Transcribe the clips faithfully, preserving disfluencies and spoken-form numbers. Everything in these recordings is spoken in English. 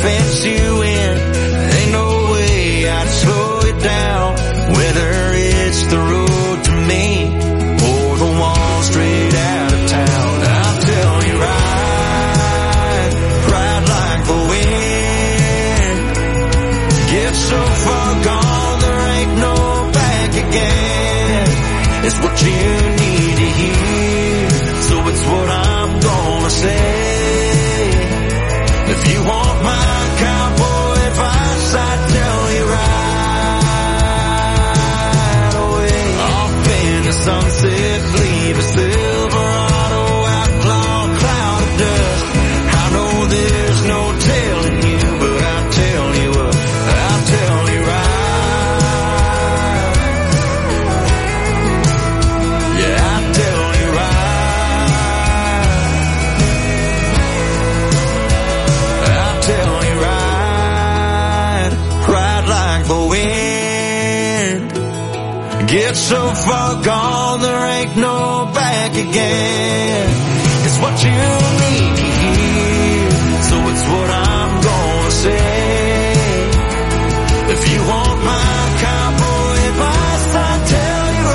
fence you in. Ain't no way I'd slow it down, whether it's the road to me or the one straight out of town. I'll tell you ride, ride like the wind. Get so far gone, there ain't no back again. It's what you need to hear, so it's what I'm gonna say. If you want my cowboy advice, I'd tell you right away. Off in the sunset, leave a Silverado outlaw cloud of dust. I know there's no telling you, but I'll tell you what, I'll tell you right. Yeah, I'll tell you right. I'll tell you right. Ride like the wind. Get so far gone, there ain't no back again. It's what you need to hear, so it's what I'm gonna say. If you want my cowboy advice, I'll tell you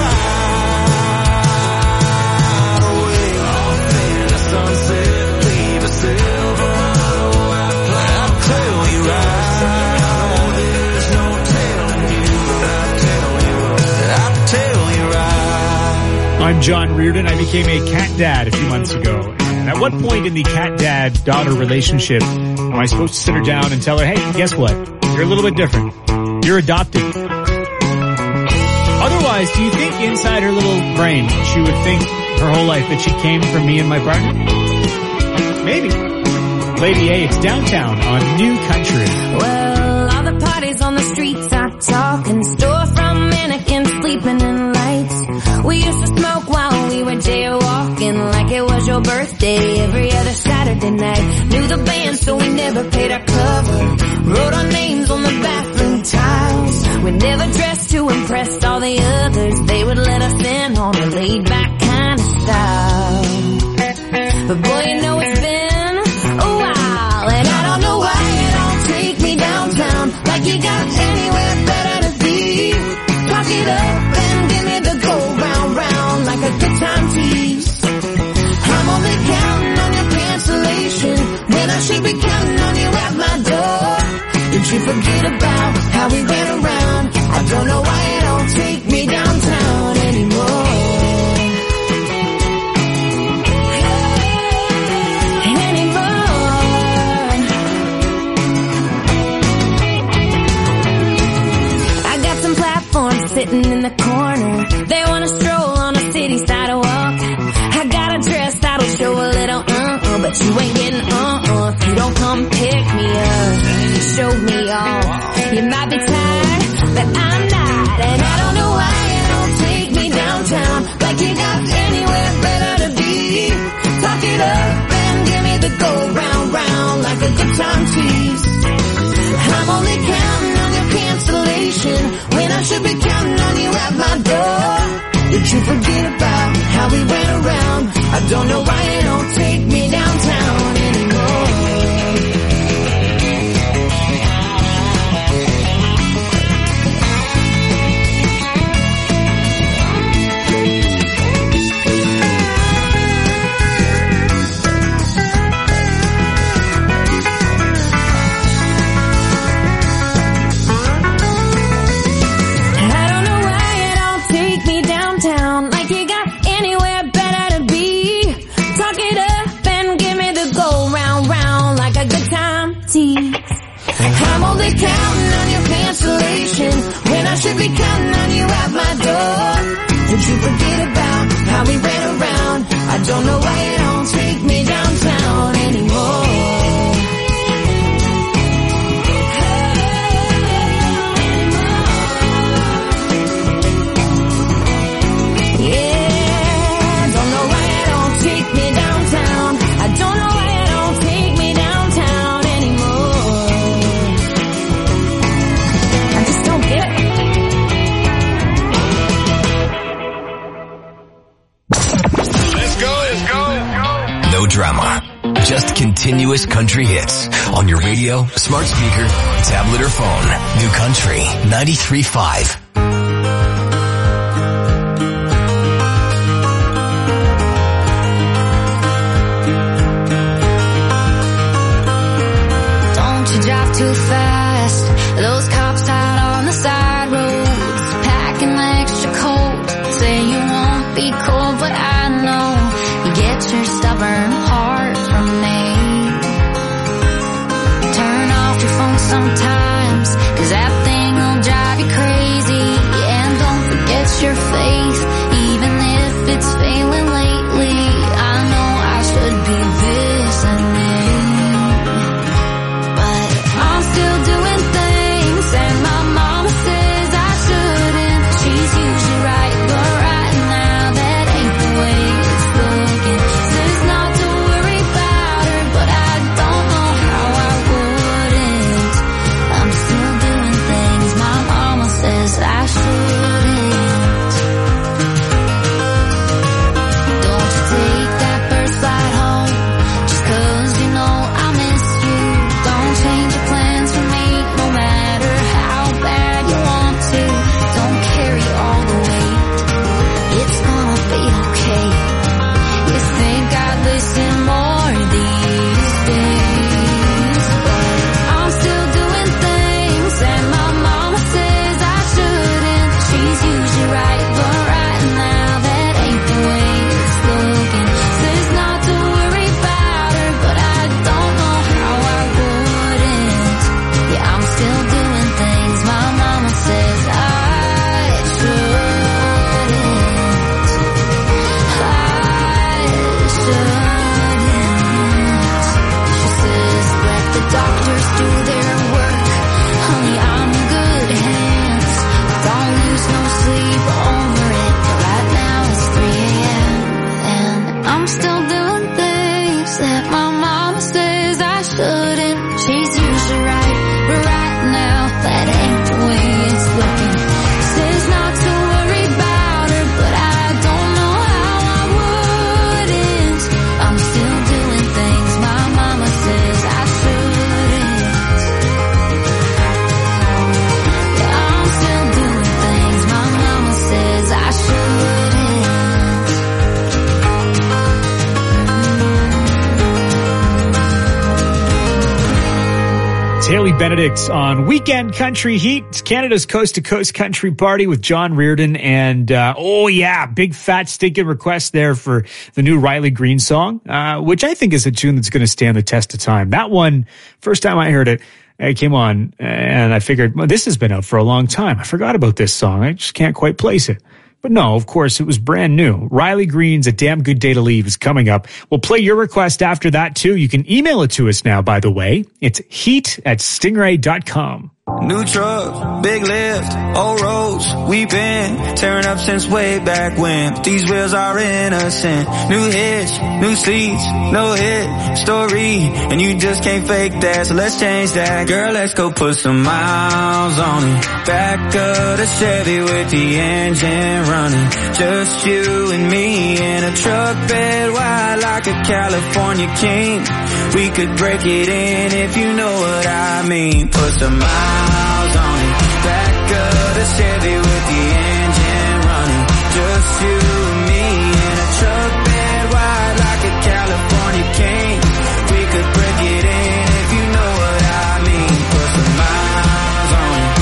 right away. Off in the sunset, leave a Silverado outlaw. I'll tell you right. I know there's no telling you, but I'll tell you what, I'll tell you right. I'm John Reardon. I became a cat dad a few months ago. And at what point in the cat dad-daughter relationship am I supposed to sit her down and tell her, hey, guess what? You're a little bit different. You're adopted. Otherwise, do you think inside her little brain she would think her whole life that she came from me and my partner? Maybe. Lady A, it's Downtown on New Country. Well, all the parties on the streets are talking, storefront mannequins sleeping in lights. We used to smoke while we were jaywalking, like it was your birthday every other Saturday night. Knew the band, so we never paid our cover. Wrote our names on the bathroom tiles. We never dressed to impress all the others. They would let us in on a laid-back kind of style. But boy, you know it's been a while, and I don't know why you don't take me downtown, like you got anywhere better to be. Talk it up and give me the go round round, like a good time tease. I'm only counting on your cancellation when I should be counting on you at my door. Did you forget about how we ran around? I don't know why you don't take me downtown anymore. Sitting in the corner, they wanna stroll on a city sidewalk. I got a dress that'll show a little uh-uh, but you ain't getting uh-uh if you don't come pick me up, show me off. You might be tired, but I'm not, and I don't know why you don't take me downtown, like you got anywhere better to be. Talk it up and give me the go round round, like a good time tease. I'm only counting on your cancellation when I should be counting on you at my door. Did you forget about how we ran around? I don't know why you don't take me downtown anymore. I'm only counting on your cancellation when I should be counting on you at my door. Did you forget about how we ran around? I don't know why you don't take me downtown anymore. Yeah, don't know why you don't take me downtown. I don't know why you don't take me downtown anymore. I just don't get it. Let's go, let's go. Continuous country hits on your radio, smart speaker, tablet, or phone. New Country ninety-three point five. Don't you drive too fast. Those cops out on the side roads, packing extra coat. Say you won't be cold, but I know you get your stubborn heart from me. Turn off your phone sometimes, cause that thing will drive you crazy. And don't forget your faith, even if it's failing lately. I know I should be listening, but I'm still doing things and my mama says I shouldn't. She's usually right, but right now that ain't the way it's looking. Says not to worry about her, but I don't know how I wouldn't. I'm still doing things my mama says I shouldn't. Don't you take that first flight home, just cause you know I miss you. Don't change your plans for me, no matter how bad you want to. Don't carry all the weight, it's gonna be okay. You think I'd listen more these days, but I'm still doing things and my mama says I shouldn't. She's usually right, but right now that ain't the way it's looking. Says not to worry about her, but I don't know how I wouldn't. Yeah, I'm still doing things my mama says I shouldn't. I shouldn't. She says let the doctors do their work. Honey, I'm in good hands. Don't lose no sleep over it. But right now it's three a.m. and I'm still doing things that my mama says I shouldn't. She's usually right, but right now that ain't the way it's looking. Says not to worry about her, but I don't know how I wouldn't. I'm still doing things my mama says I shouldn't. Yeah, I'm still doing things my mama says I shouldn't. It's Haley Benedict on Weekend Country Heat. It's Canada's coast-to-coast country party with John Reardon. And, uh, oh yeah, big fat stinking request there for the new Riley Green song, uh, which I think is a tune that's going to stand the test of time. That one, first time I heard it, it came on and I figured, well, this has been out for a long time. I forgot about this song. I just can't quite place it. But no, of course, it was brand new. Riley Green's A Damn Good Day to Leave is coming up. We'll play your request after that, too. You can email it to us now, by the way. It's heat at stingray dot com. New truck, big lift, old roads, we've been tearing up since way back when. These wheels are innocent. New hitch, new seats, no hit story, and you just can't fake that, so let's change that. Girl, let's go put some miles on it. Back of the Chevy with the engine running. Just you and me in a truck bed wide like a California king. We could break it in if you know what I mean. Put some miles on it. Back of the Chevy with the engine running. Just you and me in a truck bed wide like a California king. We could break it in if you know what I mean. Put some miles on it.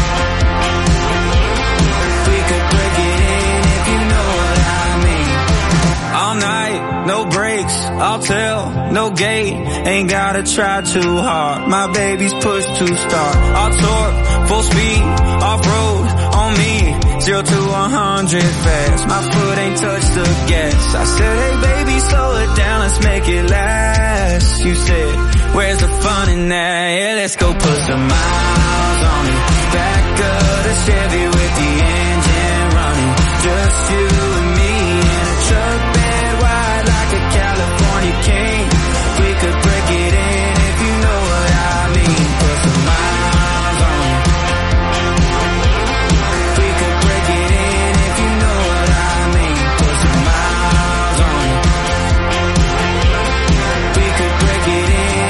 We could break it in if you know what I mean. All night, no brakes, I'll tell, no gate. Ain't gotta try too hard. My baby's push to start. I'll torque, full speed, off-road, on me. Zero to a hundred fast. My foot ain't touched the gas. I said, hey baby, slow it down, let's make it last. You said, where's the fun in that? Yeah, let's go put some miles on it. Back of the Chevy with the engine running. Just you and me in a truck bed wide like a California king. We could break it in if you know what I mean. Put some miles on it. We could break it in if you know what I mean. Put some miles on it. We could break it in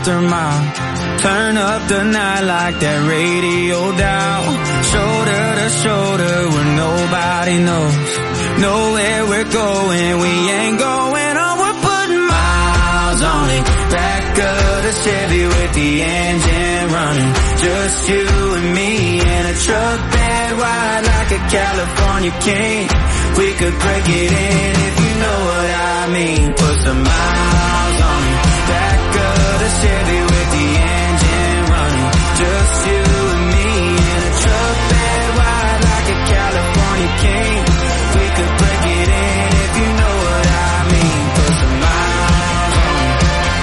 after mile. Turn up the night like that radio dial. Shoulder to shoulder where nobody knows. Know where we're going, we ain't going on. We're putting miles on it. Back of the Chevy with the engine running. Just you and me in a truck bed wide like a California king. We could break it in if you know what I mean. Put some miles on it. Back of the Chevy with the engine running. Just you and me in a truck bed wide like a California king. We could break it in if you know what I mean. Put some miles on it.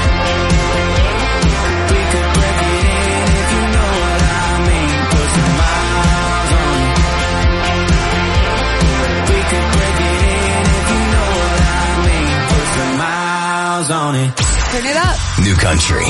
We could break it in if you know what I mean. Put some miles on it. We could break it in if you know what I mean. Put some miles on it. Turn it up. New Country.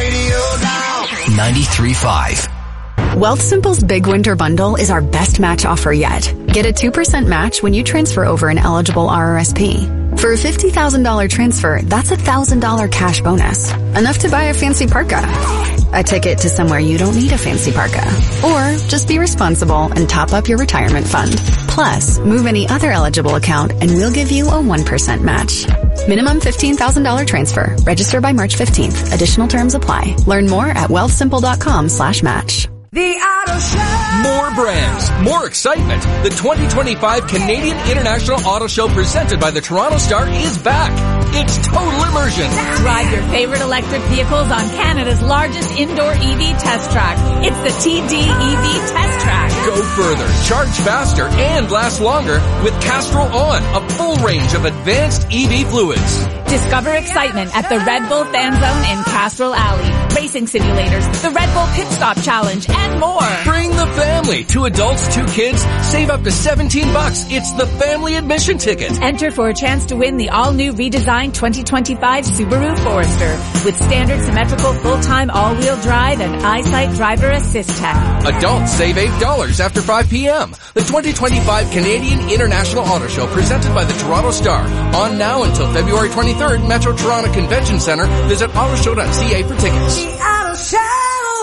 ninety-three point five. Wealthsimple's Big Winter Bundle is our best match offer yet. Get a two percent match when you transfer over an eligible R R S P. For a fifty thousand dollars transfer, that's a one thousand dollars cash bonus. Enough to buy a fancy parka. A ticket to somewhere you don't need a fancy parka. Or just be responsible and top up your retirement fund. Plus, move any other eligible account and we'll give you a one percent match. Minimum fifteen thousand dollars transfer. Register by March fifteenth. Additional terms apply. Learn more at wealthsimple.com slash match. The Auto Show. More brands, more excitement. The twenty twenty-five Canadian International Auto Show presented by the Toronto Star is back. It's total immersion. Drive your favorite electric vehicles on Canada's largest indoor E V test track. It's the T D E V Test Track. Go further, charge faster, and last longer with Castrol On, a full range of advanced E V fluids. Discover excitement at the Red Bull Fan Zone in Castrol Alley. Racing simulators, the Red Bull Pit Stop Challenge, and more. Bring the family. Two adults, two kids. Save up to seventeen bucks. It's the family admission ticket. Enter for a chance to win the all-new redesigned twenty twenty-five Subaru Forester with standard symmetrical full-time all-wheel drive and EyeSight driver assist tech. Adults save eight dollars after five p.m. The twenty twenty-five Canadian International Auto Show presented by the Toronto Star. On now until February twenty-third, Metro Toronto Convention Centre. Visit autoshow dot c a for tickets. The Auto Show.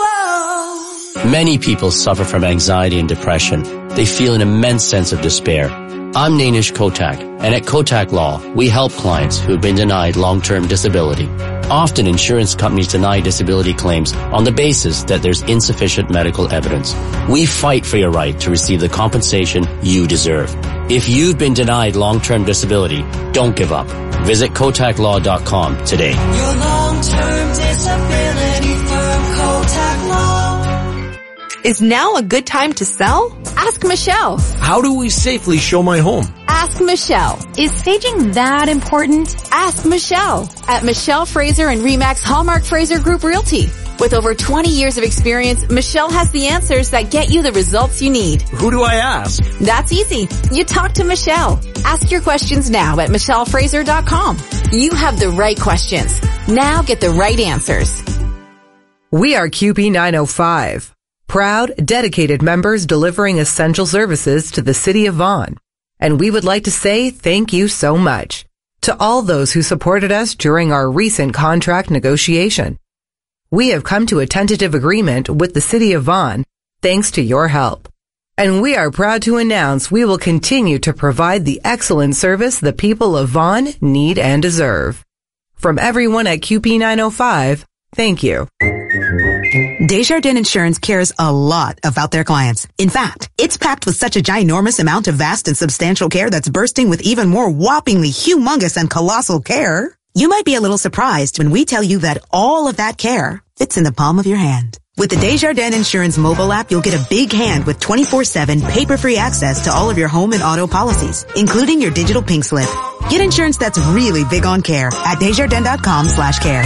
Many people suffer from anxiety and depression. They feel an immense sense of despair. I'm Nainish Kotak, and at Kotak Law, we help clients who have been denied long-term disability. Often insurance companies deny disability claims on the basis that there's insufficient medical evidence. We fight for your right to receive the compensation you deserve. If you've been denied long-term disability, don't give up. Visit kotak law dot com today. Your long-term disability firm, Kotak Law. Is now a good time to sell? Ask Michelle. How do we safely show my home? Ask Michelle. Is staging that important? Ask Michelle at Michelle Fraser and Remax Hallmark Fraser Group Realty. With over twenty years of experience, Michelle has the answers that get you the results you need. Who do I ask? That's easy. You talk to Michelle. Ask your questions now at michelle fraser dot com. You have the right questions. Now get the right answers. We are Q P nine oh five. Proud, dedicated members delivering essential services to the city of Vaughan. And we would like to say thank you so much to all those who supported us during our recent contract negotiation. We have come to a tentative agreement with the city of Vaughan thanks to your help. And we are proud to announce we will continue to provide the excellent service the people of Vaughan need and deserve. From everyone at Q P nine oh five, thank you. Desjardins Insurance cares a lot about their clients. In fact, it's packed with such a ginormous amount of vast and substantial care that's bursting with even more whoppingly humongous and colossal care. You might be a little surprised when we tell you that all of that care fits in the palm of your hand. With the Desjardins Insurance mobile app, you'll get a big hand with twenty-four seven paper-free access to all of your home and auto policies, including your digital pink slip. Get insurance that's really big on care at desjardins.com slash care.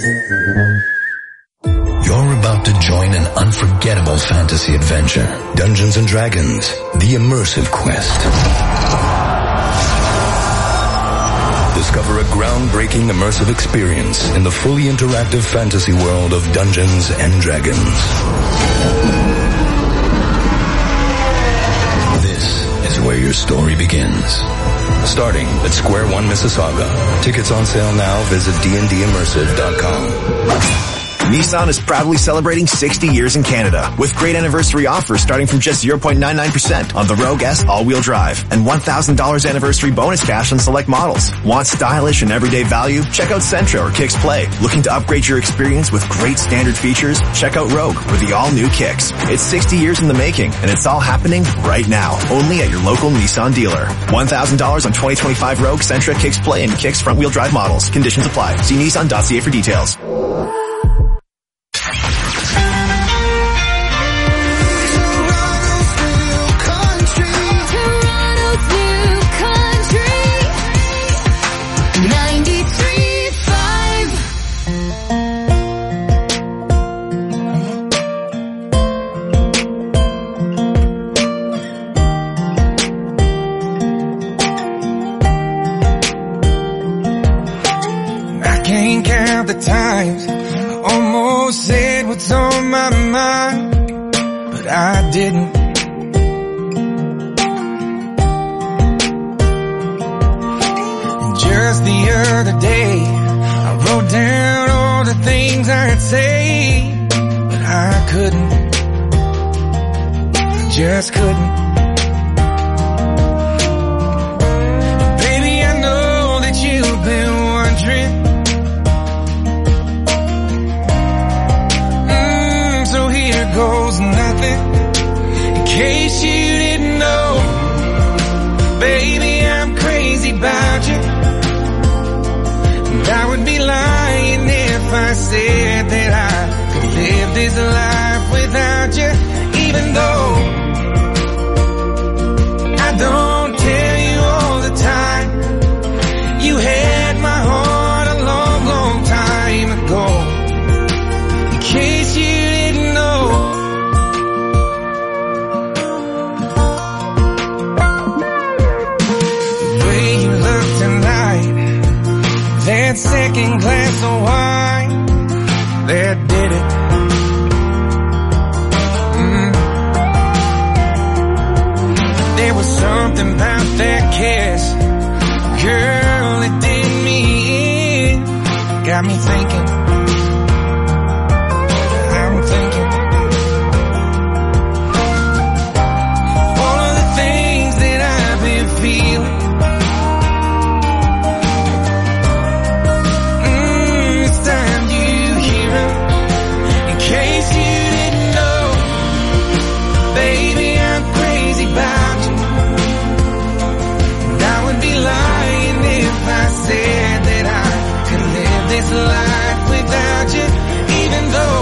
You're about to join an unforgettable fantasy adventure. Dungeons and Dragons, the immersive quest. Discover a groundbreaking immersive experience in the fully interactive fantasy world of Dungeons and Dragons. This is where your story begins. Starting at Square One, Mississauga. Tickets on sale now. Visit d n d immersive dot com. Nissan is proudly celebrating sixty years in Canada with great anniversary offers starting from just zero point nine nine percent on the Rogue S all-wheel drive and one thousand dollars anniversary bonus cash on select models. Want stylish and everyday value? Check out Sentra or Kicks Play. Looking to upgrade your experience with great standard features? Check out Rogue or the all-new Kicks. It's sixty years in the making and it's all happening right now. Only at your local Nissan dealer. one thousand dollars on twenty twenty-five Rogue, Sentra, Kicks Play, and Kicks front-wheel drive models. Conditions apply. See Nissan dot C A for details. The times I almost said what's on my mind, but I didn't. And just the other day I wrote down all the things I'd say, but I couldn't. I just couldn't. Baby, I know that you've been wondering, goes nothing. In case you didn't know, baby, I'm crazy about you. And I would be lying if I said that I could live this life without you. Even though I don't tell you all the time, you had my heart a long, long time ago. In case you didn't know, that second glass of wine that did it. Mm. There was something about that kiss, girl, it did me in. Got me thinking, I'm thinking all of the things that I've been feeling. Said that I could live this life without you, even though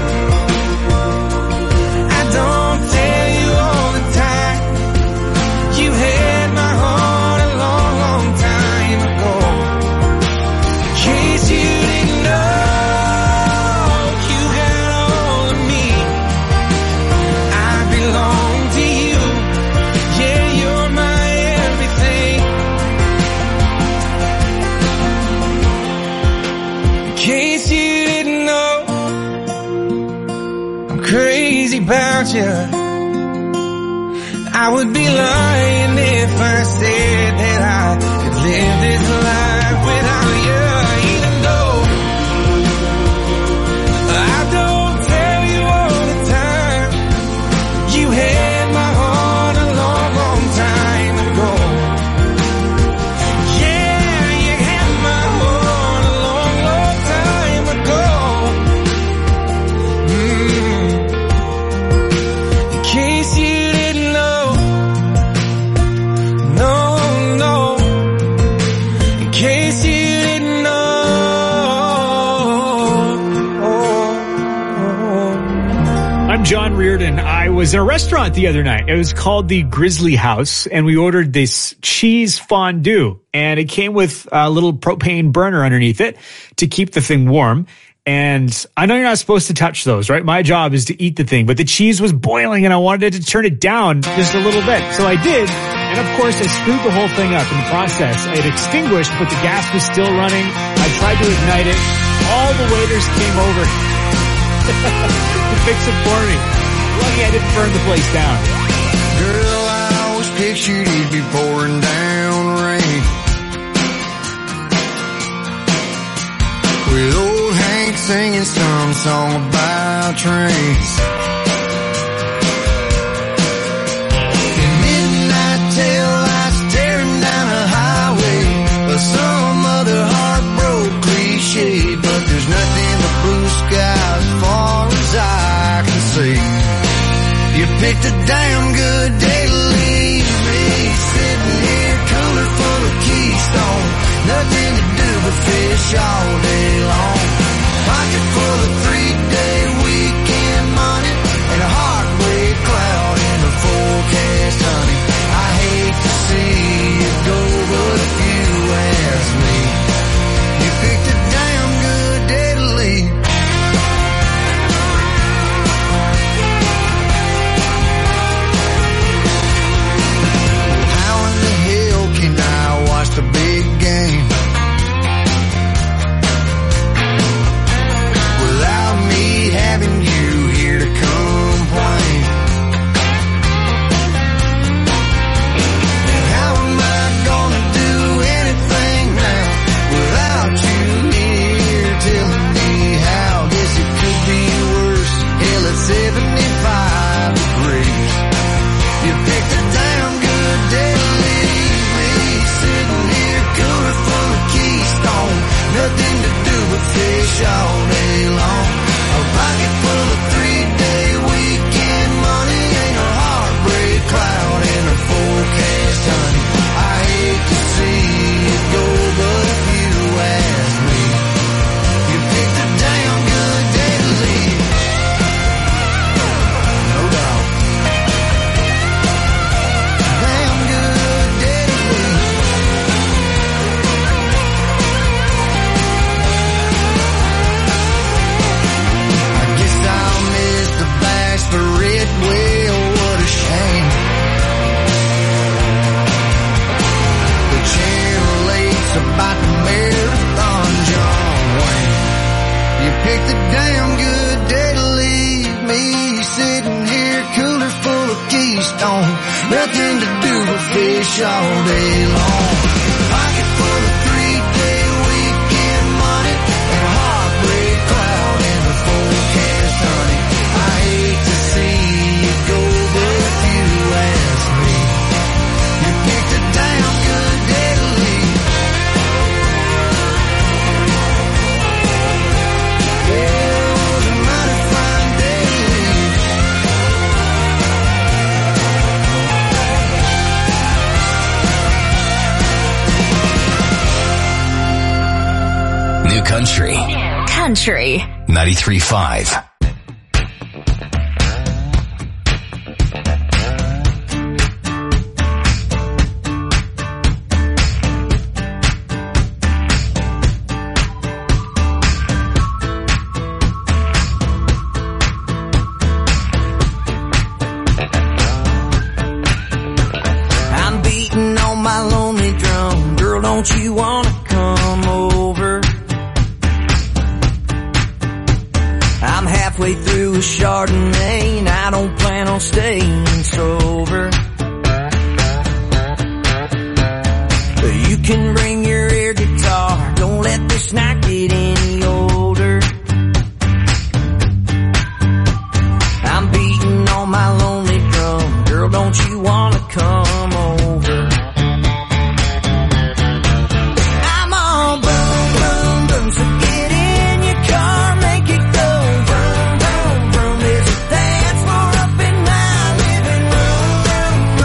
I don't tell you all the time. You had my heart a long, long time ago. In case you didn't know, you got all of me. I belong to you. Yeah, you're my everything. In case you didn't know, I'm crazy about you. I would be lying if I said that I could live this life without you. Even though I don't tell you all the time, you had my heart a long, long time ago. Yeah, you had my heart a long, long time ago. Mm. In case you didn't know, no, no. In case you didn't know. I'm John Reardon. I was in a restaurant the other night. It was called the Grizzly House, and we ordered this cheese fondue, and it came with a little propane burner underneath it to keep the thing warm. And I know you're not supposed to touch those, right? My job is to eat the thing, but the cheese was boiling and I wanted to turn it down just a little bit. So I did. And of course, I screwed the whole thing up in the process. I had extinguished, but the gas was still running. I tried to ignite it. All the waiters came over to fix it for me. Lucky I didn't burn the place down. Girl, I always pictured you'd be pouring down rain with old Hank singing some song about trains. In midnight tail lights staring down a highway, or some other heartbroken cliche, but there's nothing but blue sky as far as I can see. You picked a damn good day to leave me, sitting here cooler full of Keystone, nothing to do but fish all day long. Pocket full of three-day weekend money and a heartbreak cloud in the forecast, honey. I hate to see you go, but if you ask me, you picked a damn good day to leave. How in the hell can I watch the big game without me having you here to complain? And how am I gonna do anything now without you here telling me how? Guess it could be worse. Hell, it's seventy-five degrees. You picked a damn good day to leave me, sitting here cooler full of Keystone, nothing to do but fish all day long. A pocket full of three-day weekend money, ain't a heartbreak cloud in a forecast, honey. I hate to see you go, but if you ask me, you picked a damn good day to leave. No doubt. Damn good day to leave. I guess I'll miss the bachelorette, well, what a shame. The chair relates about the marathon, John Wayne. You picked a damn good day to leave me, sitting here cooler full of Keystone, nothing to do but fish all day long. Pocket full of three-day weekend money and a heartbreak cloud in the forecast, honey. I hate to see you go, but if you ask me, you picked a damn good day to leave. Yeah, it was a mighty fine day to leave. New Country Country. ninety-three point five. I'm beating on my lonely drum. Girl, don't you wanna come over? I'm halfway through a Chardonnay and I don't plan on staying sober. You can bring your air guitar, don't let this night get any older. I'm beating on my lonely drum. Girl, don't you wanna come over? I'm all boom, boom, boom, so get in your car, make it go vroom, vroom, vroom. There's a dance floor up in my living room.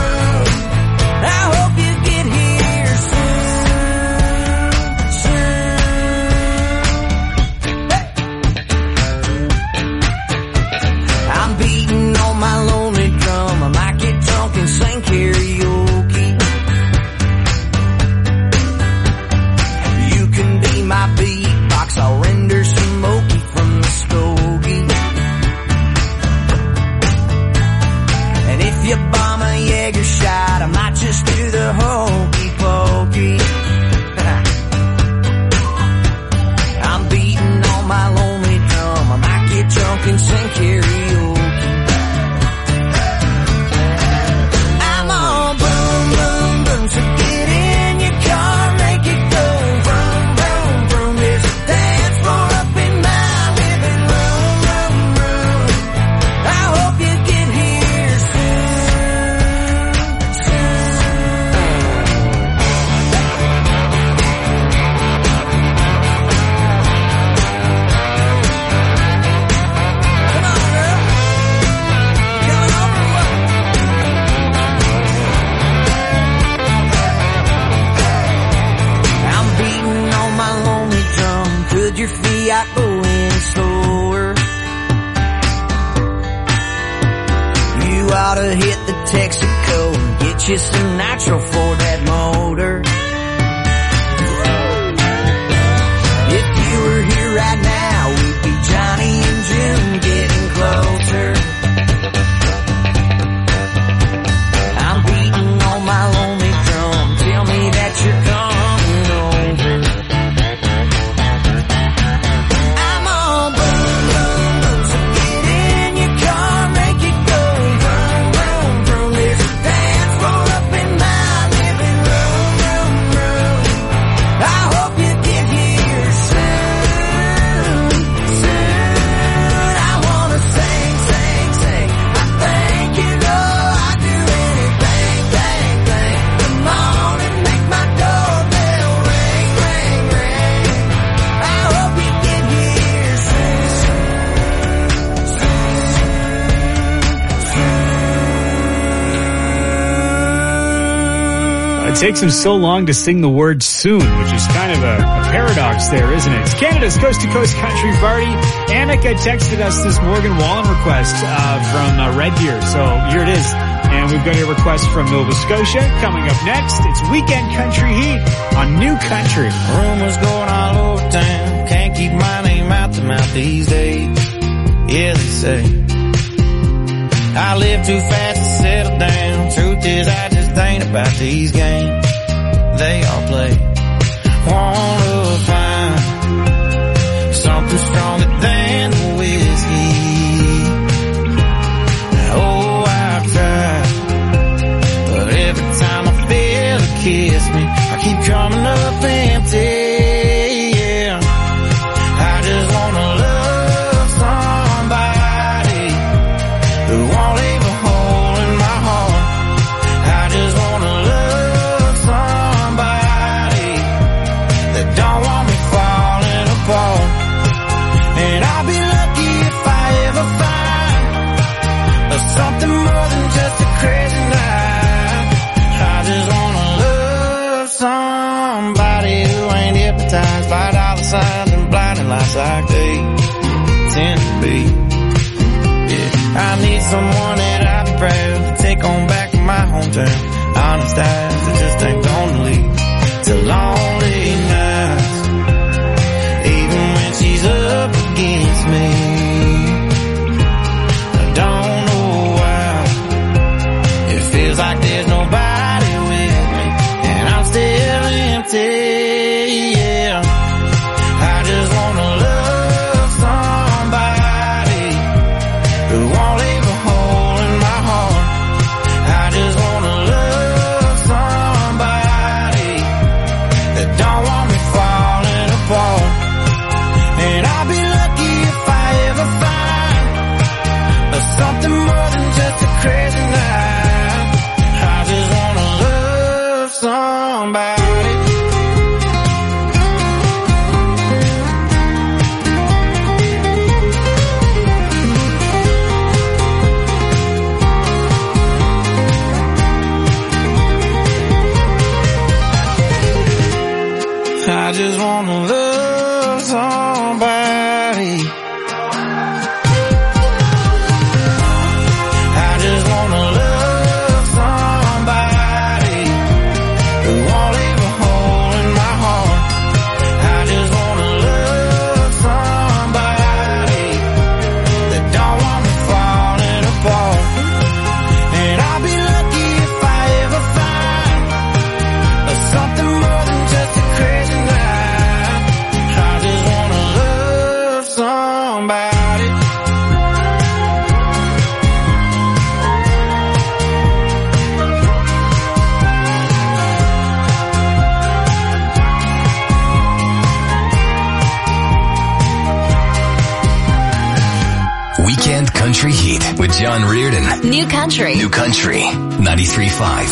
I go any slower. You ought to hit the Texaco and get you some nitro for that motor. If you were here right now, we'd be Johnny and June getting closer. I'm beating on my lonely drum. Tell me that you're coming over. I'm all boom, boom, boom. So get in your car, make it go. Vroom, vroom, vroom. There's a dance floor up in my living room, room, room. I hope you get here soon, soon. I wanna sing, sing, sing. I think you know I'd do anything, bang, bang. Come on and make my doorbell ring, ring, ring. I hope you get here soon, soon, It takes him so long to sing the word soon, which is kind of a, a paradox there, isn't it? It's Canada's Coast to Coast Country Party. Annika texted us this Morgan Wallen request uh, from uh, Red Deer, so here it is. And we've got a request from Nova Scotia. Coming up next, it's Weekend Country Heat on New Country. Rumors going all over town. Can't keep my name out the mouth these days. Yeah, they say I live too fast to settle down. Truth is, I just ain't about these games they all play. Wanna find something stronger than the whiskey. Oh, I've tried, but every time I feel a kiss me, I keep coming up empty. Yeah, I just wanna love somebody who won't leave a hole in my heart. I just wanna love somebody that don't want me falling apart. And I'll be lucky if I ever find something more than just a crazy night. I just wanna love somebody who ain't hypnotized by dollar signs and blinding lights like they tend to be. Yeah, I need someone that I'd be proud to take on back to my hometown. Honest eyes that just ain't gonna lead to lonely nights, even when she's up against me. I don't know why it feels like there's nobody with me, and I'm still empty. Yeah, I just wanna love somebody who won't leave a hole in my heart. I just wanna love somebody that don't want me falling apart. And I'll be lucky if I ever find something more than just a crazy night. I just wanna love somebody. I just wanna love somebody. I just wanna love somebody who won't leave a hole in my heart. I just wanna love somebody that don't want me falling apart. And I'll be lucky if I ever find something more than just a crazy night. I just wanna love somebody. Weekend Country Heat with John Reardon. New Country. New Country ninety-three point five.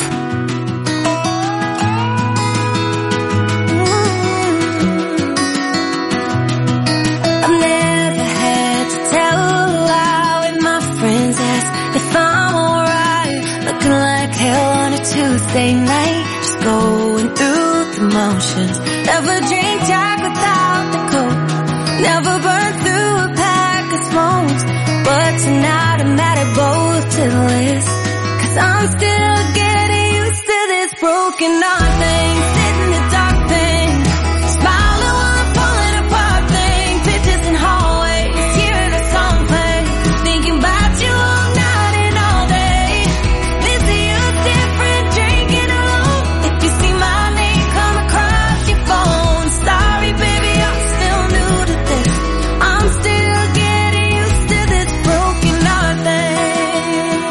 I've never had to tell a lie when my friends ask if I'm alright. Looking like hell on a Tuesday night, just going through the motions. Never drink Jack without the Coke. Never I'm still getting used to this broken heart thing, sitting in the dark thing, smiling while I'm falling apart thing, pictures in hallways, hearing a song play, thinking about you all night and all day. Missing you different, drinking alone. If you see my name come across your phone, sorry baby, I'm still new to this. I'm still getting used to this broken heart thing.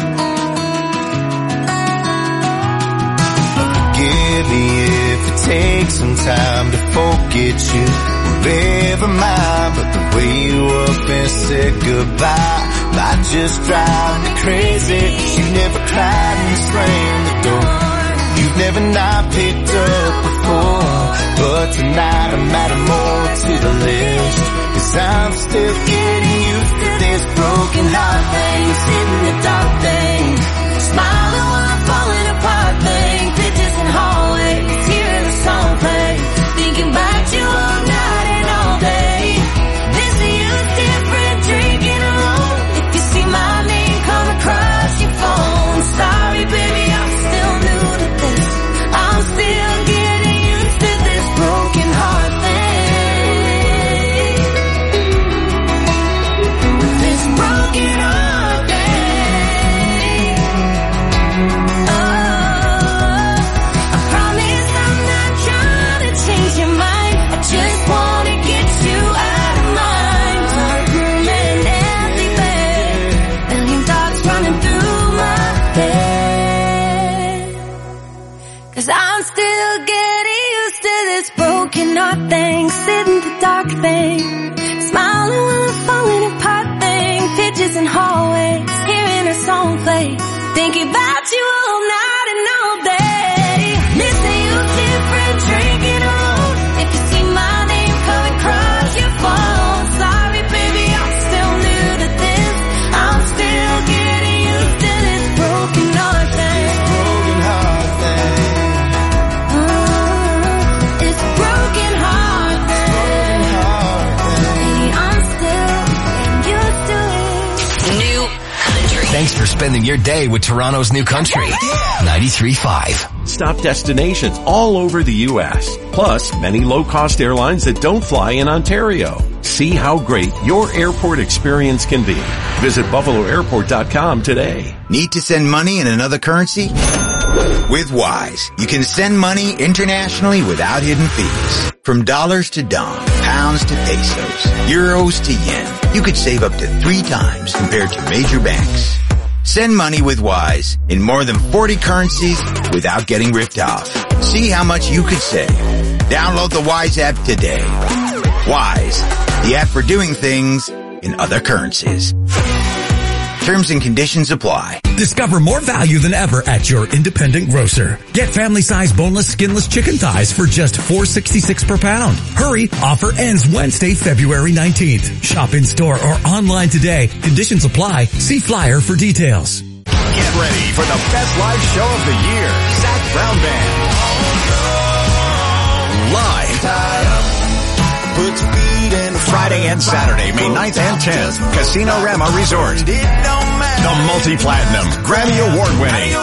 Forgive me if it takes some time to forget you. Wherever mine, but the way you up and said goodbye might just drive me crazy. You never cried and slammed the door. You've never not picked up before, but tonight I'm adding more to the list. Cause I'm still getting used to this broken heart thing, sitting in the dark thing, smiling while I'm falling apart thing, pictures in hallways, hearing the song play, thinking about you all night and all day. Missing you different, drinking alone. If you see my name come across your phone, sorry baby, I'm still new to this. I'm still getting used to this broken heart thing. This broken heart thing. Oh, I promise I'm not trying to change your mind. I just wanna get you out of mind. Dark room and empty bed, million thoughts running through my head. Cause I'm still getting used to this broken heart thing, sitting in the dark thing, smiling while I'm falling apart thing, pictures in hallways, hearing a song play, thinking about you all night and all day. Missing you different, drinking alone. If you see my name coming across your phone, sorry baby, I'm still new to this. I'm still getting used to this broken heart thing. Broken heart thing. Uh, it's broken heart thing. Baby, I'm still getting used to it. New Country. Thanks for spending your day with Toronto's New Country. ninety-three point five. Stop destinations all over the U S, plus many low-cost airlines that don't fly in Ontario. See how great your airport experience can be. Visit buffalo airport dot com today. Need to send money in another currency? With Wise, you can send money internationally without hidden fees. From dollars to dong, pounds to pesos, euros to yen, you could save up to three times compared to major banks. Send money with Wise in more than forty currencies without getting ripped off. See how much you could save. Download the Wise app today. Wise, the app for doing things in other currencies. Terms and conditions apply. Discover more value than ever at your independent grocer. Get family-size boneless, skinless chicken thighs for just four dollars and sixty-six cents per pound. Hurry, offer ends Wednesday, February nineteenth. Shop in store or online today. Conditions apply. See flyer for details. Get ready for the best live show of the year. Zac Brown Band. Live. Friday and Saturday, May ninth and tenth, Casino Rama Resort. The multi-platinum, Grammy Award winning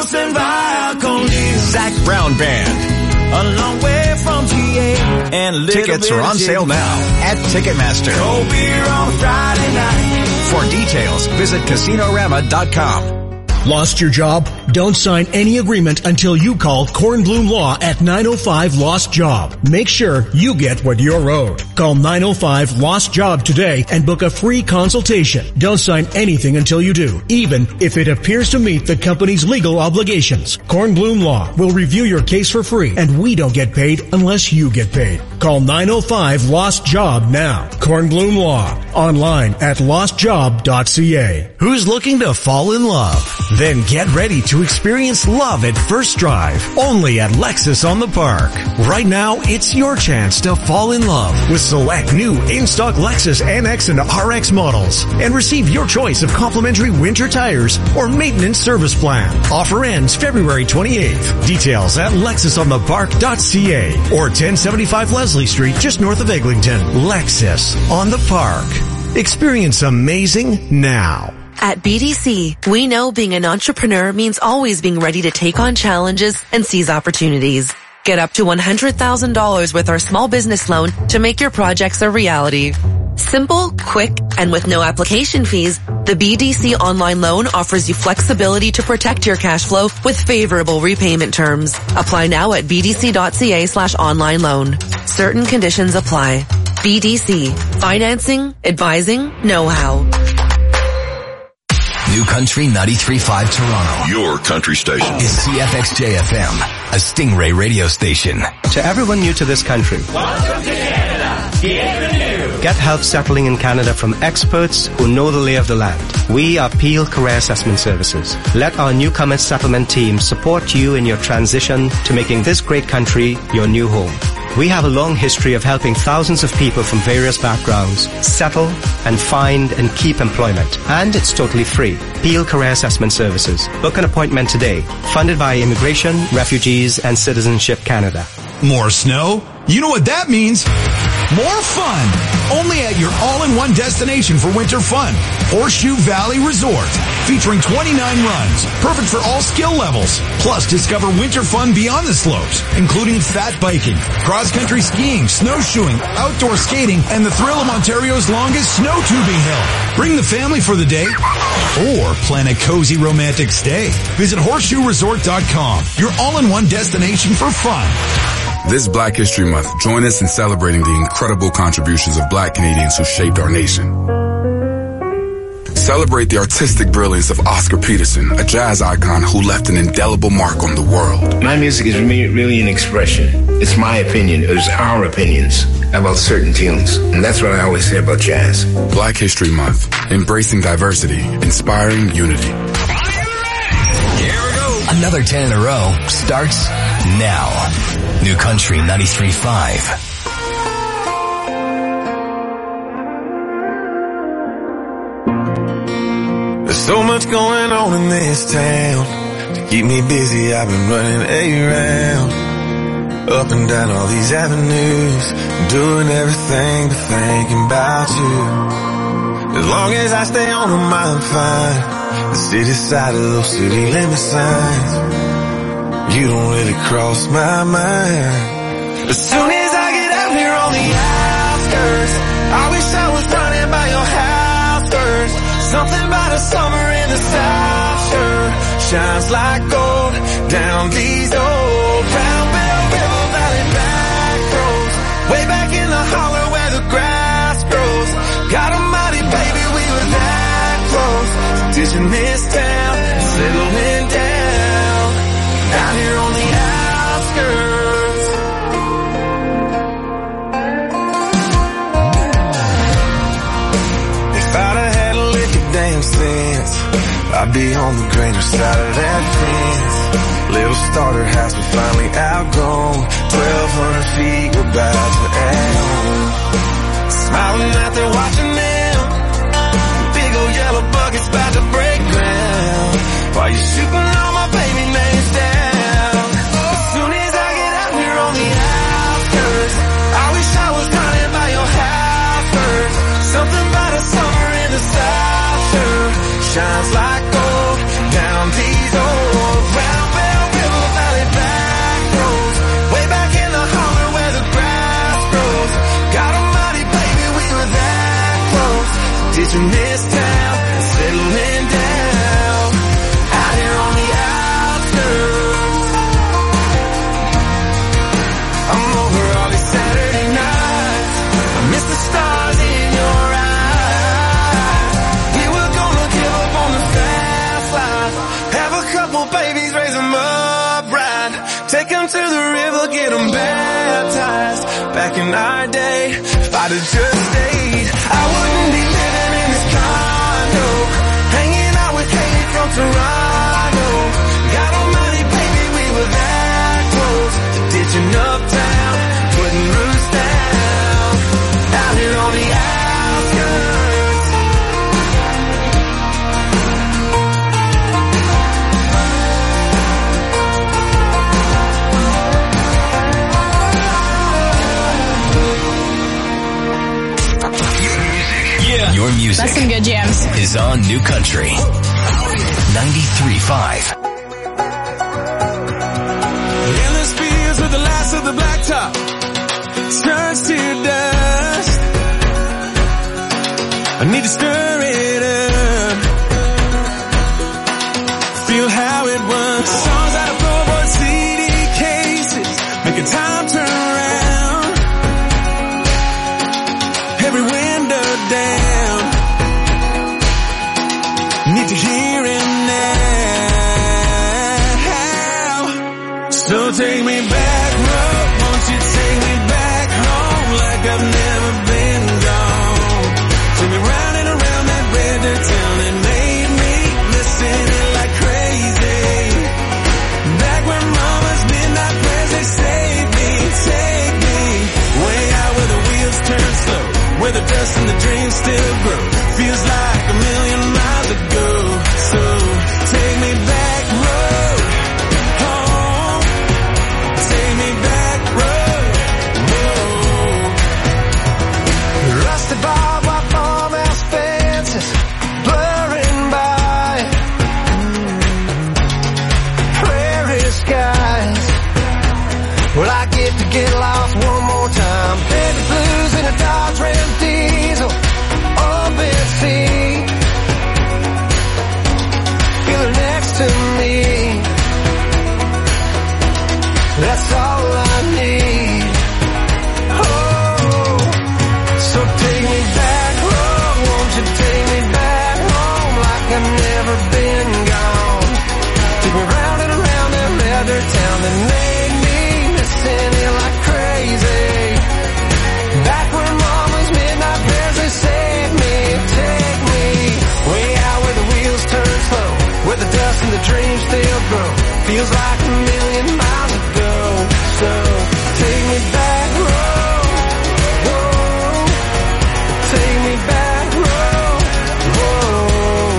Zac Brown Band. A long way from G A and Tickets are on sale now at Ticketmaster. Cold beer on Friday night. For details, visit casino rama dot com. Lost your job? Don't sign any agreement until you call Kornblum Law at nine oh five Lost Job. Make sure you get what you're owed. Call nine oh five Lost Job today and book a free consultation. Don't sign anything until you do, even if it appears to meet the company's legal obligations. Kornblum Law will review your case for free, and we don't get paid unless you get paid. Call nine oh five Lost Job now. Kornblum Law. Online at lost job dot c a. Who's looking to fall in love? Then get ready to experience love at first drive, only at Lexus on the Park. Right now, it's your chance to fall in love with select new in-stock Lexus N X and R X models and receive your choice of complimentary winter tires or maintenance service plan. Offer ends February twenty-eighth. Details at lexus on the park dot c a or ten seventy-five Leslie Street just north of Eglinton. Lexus on the Park. Experience amazing now. At B D C, we know being an entrepreneur means always being ready to take on challenges and seize opportunities. Get up to one hundred thousand dollars with our small business loan to make your projects a reality. Simple, quick, and with no application fees, the B D C online loan offers you flexibility to protect your cash flow with favorable repayment terms. Apply now at bdc.ca slash online loan. Certain conditions apply. B D C. Financing, advising, know-how. New Country ninety-three point five Toronto. Your country station. Is C F X J F M, a Stingray radio station. To everyone new to this country, welcome to Canada. Bienvenue. Get help settling in Canada from experts who know the lay of the land. We are Peel Career Assessment Services. Let our newcomer settlement team support you in your transition to making this great country your new home. We have a long history of helping thousands of people from various backgrounds settle and find and keep employment. And it's totally free. Peel Career Assessment Services. Book an appointment today. Funded by Immigration, Refugees and Citizenship Canada. More snow? You know what that means? More fun! Only at your all-in-one destination for winter fun. Horseshoe Valley Resort. Featuring twenty-nine runs. Perfect for all skill levels. Plus, discover winter fun beyond the slopes, including fat biking, cross-country skiing, snowshoeing, outdoor skating, and the thrill of Ontario's longest snow tubing hill. Bring the family for the day, or plan a cozy romantic stay. Visit horseshoe resort dot com. Your all-in-one destination for fun. This Black History Month, join us in celebrating the incredible contributions of Black Canadians who shaped our nation. Celebrate the artistic brilliance of Oscar Peterson, a jazz icon who left an indelible mark on the world. My music is really an expression. It's my opinion. It's our opinions about certain tunes. And that's what I always say about jazz. Black History Month, embracing diversity, inspiring unity. Another ten in a row starts now. New Country ninety-three point five. There's so much going on in this town. To keep me busy, I've been running around. Up and down all these avenues. Doing everything but thinking about you. As long as I stay on them, I'm fine. The city side of those city limit signs. You don't really cross my mind. As soon as I get out here on the outskirts, I wish I was running by your house first. Something about a summer in the South sure shines like gold down these old Round Bell River Valley back roads. Way back in the holler where the grass grows. God almighty, baby, we were that close. Ditching this town, settling down. Out here on the outskirts. If I'd have had a lick of damn sense, I'd be on the greener side of that fence. Little starter house we finally outgrown. Twelve hundred feet, we're about to add on. Smiling out there watching them. Big old yellow buckets about to break ground. While you're shooting all my baby names down. Shines like gold down these old Round Bell River Valley back roads. Way back in the holler where the grass grows. God almighty, baby, we were that close. Ditching this town and settling down. Out here on the outskirts. I'm over all these Saturday nights. I miss the stars in your eyes. Babies, raise them up right. Take them to the river, get them baptized. Back in our day, if I'd have just stayed, I wouldn't be living in this condo, hanging out with Katie from Toronto. God almighty, baby, we were that close to ditching uptown, putting roots down. Out here on the outskirts. You're your music. That's some good jams. Is on New Country ninety-three point five. Endless fields with the last of the blacktop turns to dust. I need to stir it up. Feel how it was. Songs out of floorboard C D cases, making time turn around. Every window down. Need to hear it now. So take me back, road. Won't you take me back home like I've never been gone? Take me round and around that red dirt town that made me listen it like crazy. Back where mama's midnight prayers, they saved me. Take me way out where the wheels turn slow, where the dust and the dreams still grow. Feels like a million miles ago. So take me back, road, home. Take me back, road, road. Rusted barbed wire farmhouse fences blurring by. Prairie skies. Well, I get to get lost one more time. Baby blues in a Dodge Ram diesel. Open sea. Feel her next to me. That's all I need. Oh, so take me back home. Won't you take me back home like I've never been gone? Take me round and around that leather town that made me listen it like crazy. Back where mama's midnight prayers, they saved me. Take me way out where the wheels turn slow, where the dust and the dreams still grow. Feels like a million miles ago. So take me back, road, whoa. Take me back, road, whoa.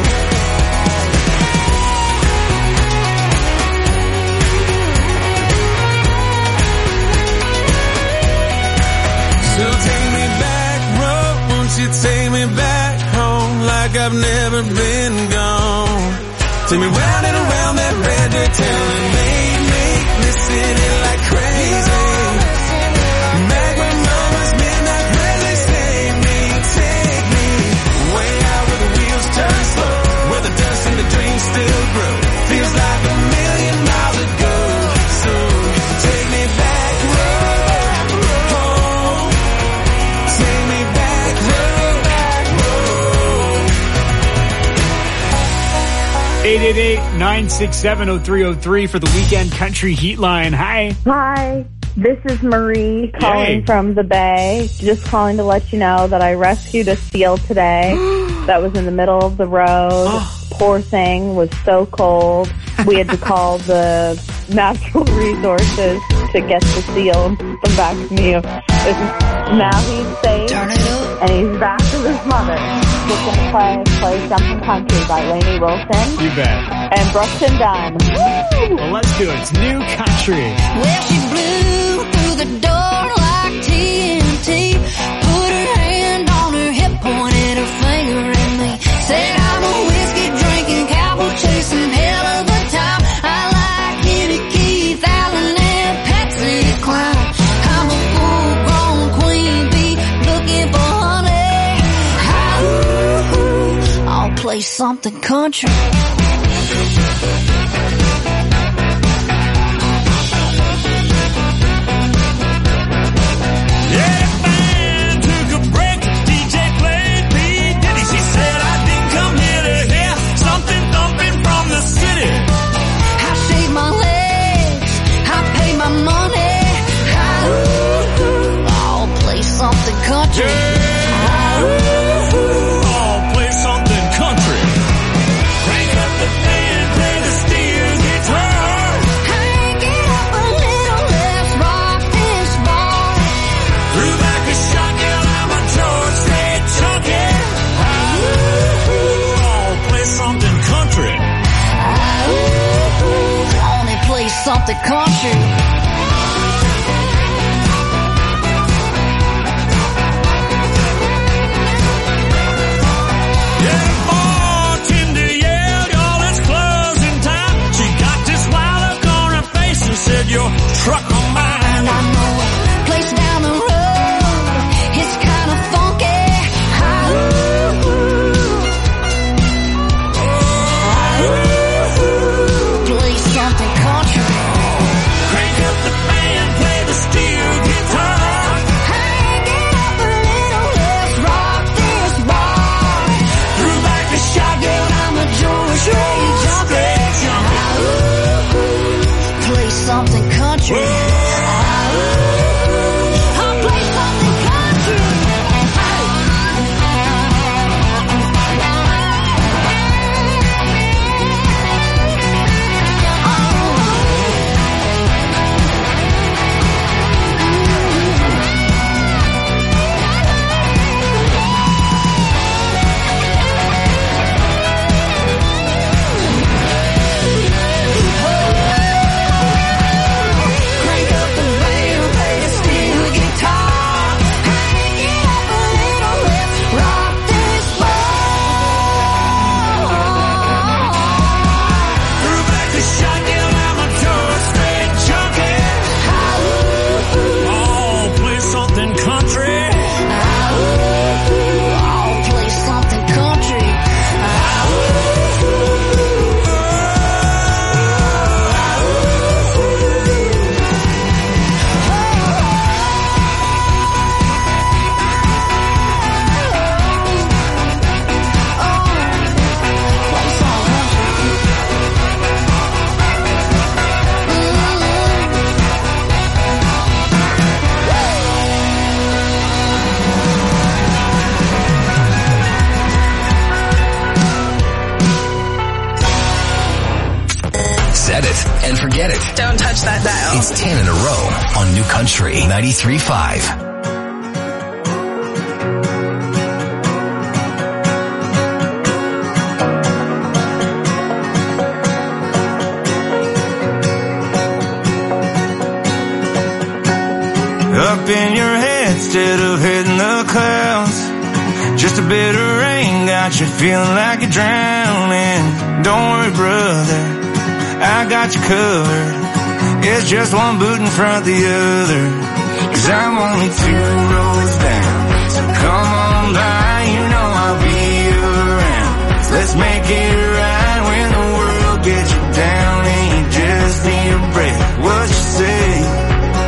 So take me back, road. Won't you take me back home like I've never been gone? Take me round and around that red dirt town and made me listen it like crazy. Back when mama's midnight prayers, they saved me. Take me way out where the wheels turn slow, where the dust and the dreams still grow. Feels like a million miles ago. So take me back, road, home. Take me back, road, road. eight eight eight, nine six seven, oh three oh three for the Weekend Country Heat Line. Hi. Hi, this is Marie calling Yay. from the Bay. Just calling to let you know that I rescued a seal today that was in the middle of the road. Poor thing, was so cold. We had to call the natural resources to get the seal and put them back to me. Now he's safe and he's back with his mother. We're going to play, play Jumping Country by Lainey Wilson. You bet. And Brooks and Dunn. Woo! Well, let's do it. It's New Country. Well, she blew through the door like T N T. Put her hand on her hip, pointed her finger at me. Said I'm a whiskey drinking, cowboy chasing, hell of a time. I like Kenny Keith, Allen, and Patsy Cline. I'm a full-grown queen bee looking for honey. Ooh, I'll play something country. Something country. Yeah. Ooh, I'll play something country. Crank up the band, play the steel guitar. Crank it up a little, let's rock this bar. Threw back a shotgun, I'm a George Strait junkie. Ooh, I'll play something country. Ooh, only play something country. and forget it. Don't touch that dial. It's ten in a row on New Country ninety-three point five. Up in your head instead of hitting the clouds. Just a bit of rain got you feeling like you're drowning. Don't worry, brother, I got you covered. It's just one boot in front of the other. Cause I'm only two rows down. So come on by, you know I'll be around. So let's make it right when the world gets you down and you just need a break. What you say?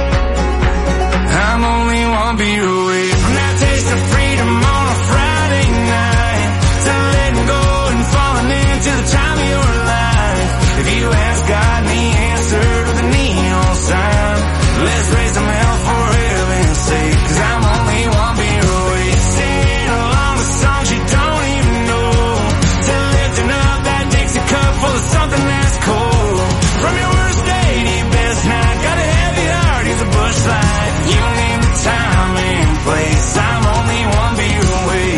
I'm only one beer away from that taste of freedom on a Friday night, to letting go and falling into the time of your life. If you ask God and He answered with a neon sign, let's raise some hell for heaven's sake. Cause I'm only one beer away, singing along the songs you don't even know, to lifting up that Dixie cup full of something that's cold. From your worst day to your best night, got a heavy heart, he's a bush light. You name the time and place, I'm only one beer away.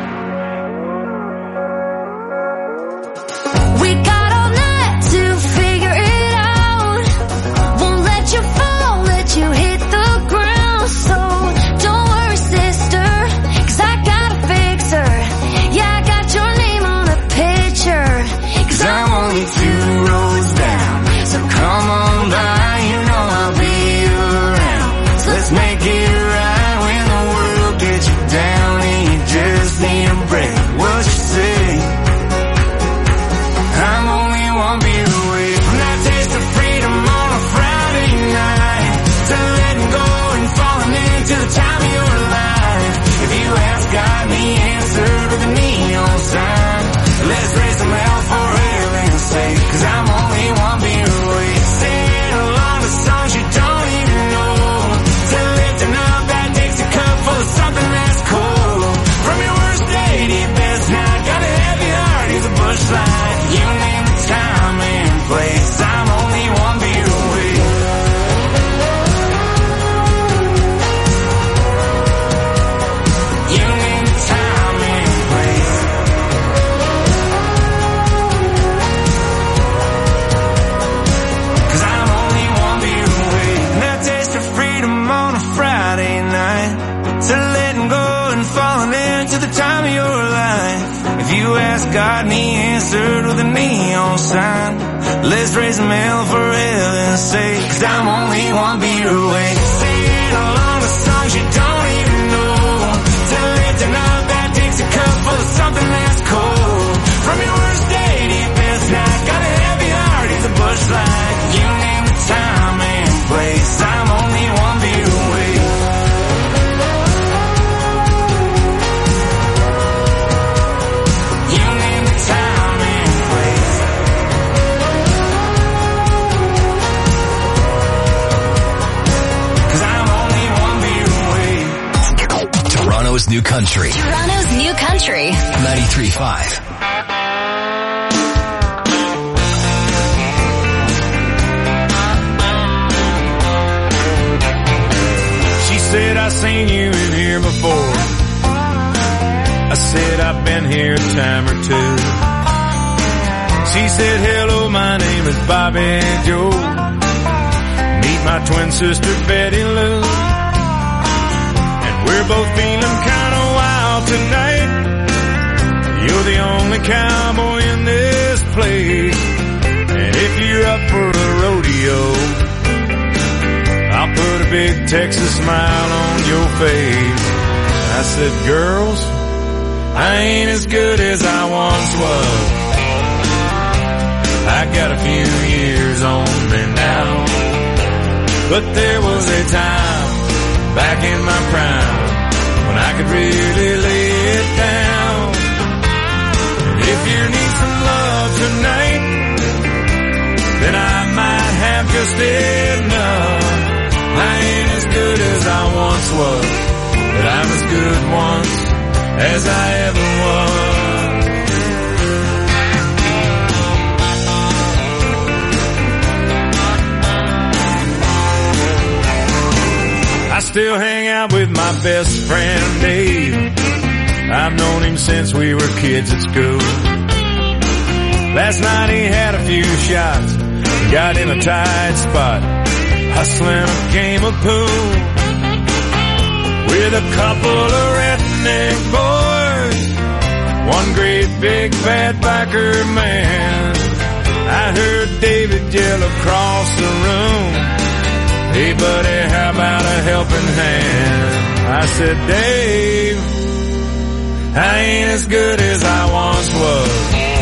We got all night to figure it out. Won't let you fall, let you hit the ground. So don't worry, sister, cause I got a fixer. Yeah, I got your name on a picture. Cause I'm only two rows down. So come on by, you know I'll be around. So let's make it right when the world gets you down and you just need a break. What you say? I'm only one beer away from that taste of freedom on a Friday night, to letting go and falling into the time of your life. If you ask God and He answered with a neon sign, let's raise some hell for heaven's sake. Cause I'm only one beer away, singing along the songs you don't even know, to lifting up that Dixie cup full of something that's cold. From your worst day to your best night, got a heavy heart, he's a bush light. You name the time and place, I'm only one beer away. You name the time and place. Cause I'm only one beer away. That taste of freedom on a Friday night, to letting go and falling into the time of your life. If you ask God and He answered with a neon sign, let's raise some hell for heaven's sake. Cause I'm only one beer away, singing along the songs you don't even know, to lifting up that Dixie cup full of something that's cold. From your worst day to your best night, got a heavy heart, he's a bush light. You name the time and place, I'm only one beer away. You name the time and place. Cause I'm only one beer away. Toronto's New Country Toronto's New Country ninety-three point five. She said, I seen you in here before. I said, I've been here a time or two. She said, hello, my name is Bobby Joe. Meet my twin sister Betty Lou. And we're both feeling kinda wild tonight. You're the only cowboy in this place. And if you're up for a rodeo, I'll put a big Texas smile on your face. I said, girls, I ain't as good as I once was. I got a few years on me now. But there was a time back in my prime when I could really lay it down. And if you need some love tonight, then I might have just enough. I ain't as good as I once was, but I'm as good once as I ever was. still hang out with my best friend Dave. I've known him since we were kids at school. Last night he had a few shots, got in a tight spot, hustling a game of pool with a couple of redneck boys, one great big fat biker man. I heard David yell across the room, "Hey buddy, how about a helping hand?" I said, "Dave, I ain't as good as I once was.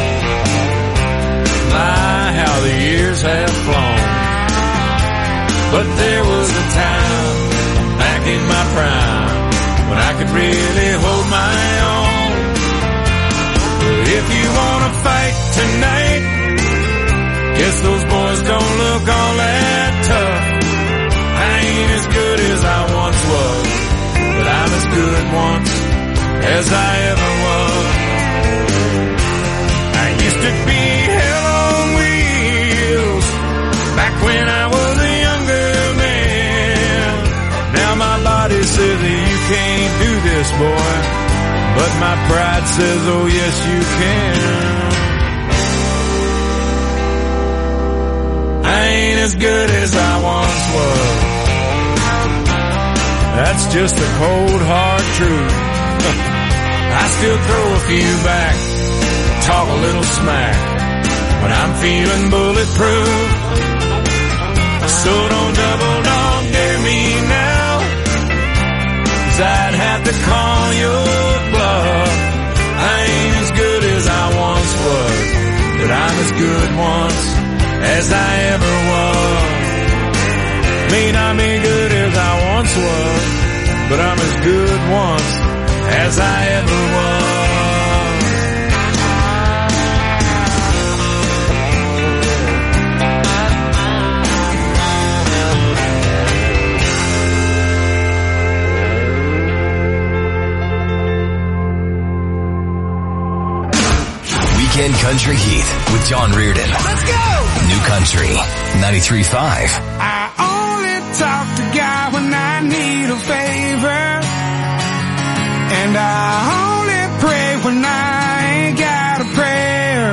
My, how the years have flown. But there was a time back in my prime when I could really hold my own. If you wanna fight tonight, guess those boys don't look all that tough. I ain't as good as I once was, but I'm as good once as I ever was. I used to be hell on wheels back when I was a younger man. Now my body says that you can't do this, boy, but my pride says, oh yes you can. I ain't as good as I once was. That's just the cold hard truth. I still throw a few back, talk a little smack when I'm feeling bulletproof. So don't double dog dare me now, 'cause I'd have to call your bluff. I ain't as good as I once was, but I'm as good once as I ever was. May not be good as I once was, but I'm as good once as I ever was. Weekend Country Heat with John Reardon. Let's go! New Country ninety-three point five. I only talk to God when I need a favor, and I only pray when I ain't got a prayer.